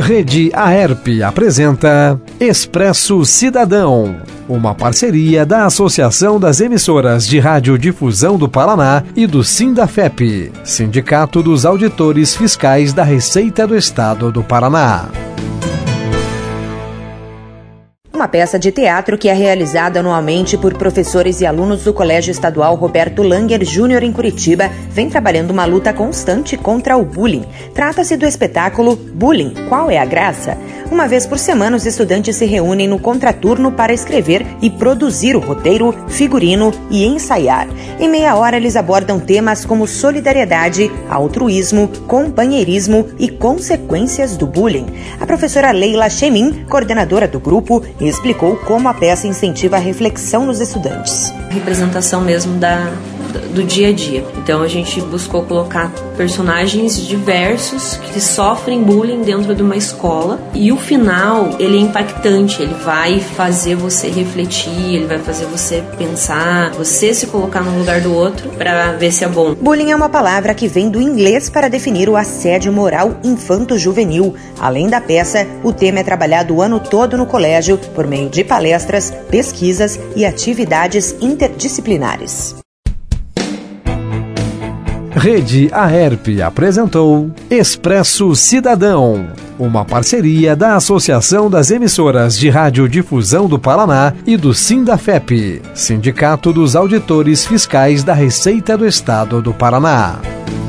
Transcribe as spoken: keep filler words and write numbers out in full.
Rede Aerp apresenta Expresso Cidadão, uma parceria da Associação das Emissoras de Radiodifusão do Paraná e do Sindafep, Sindicato dos Auditores Fiscais da Receita do Estado do Paraná. Uma peça de teatro que é realizada anualmente por professores e alunos do Colégio Estadual Roberto Langer Júnior em Curitiba vem trabalhando uma luta constante contra o bullying. Trata-se do espetáculo Bullying, Qual é a Graça? Uma vez por semana, os estudantes se reúnem no contraturno para escrever e produzir o roteiro, figurino e ensaiar. Em meia hora, eles abordam temas como solidariedade, altruísmo, companheirismo e consequências do bullying. A professora Leila Chemin, coordenadora do grupo, explicou como a peça incentiva a reflexão nos estudantes. A representação mesmo da, do dia a dia. Então a gente buscou colocar personagens diversos que sofrem bullying dentro de uma escola e o final, ele é impactante, ele vai fazer você refletir, ele vai fazer você pensar, você se colocar no lugar do outro para ver se é bom. Bullying é uma palavra que vem do inglês para definir o assédio moral infanto-juvenil. Além da peça, o tema é trabalhado o ano todo no colégio por meio de palestras, pesquisas e atividades interdisciplinares. Rede Aerp apresentou Expresso Cidadão, uma parceria da Associação das Emissoras de Radiodifusão do Paraná e do Sindafep, Sindicato dos Auditores Fiscais da Receita do Estado do Paraná.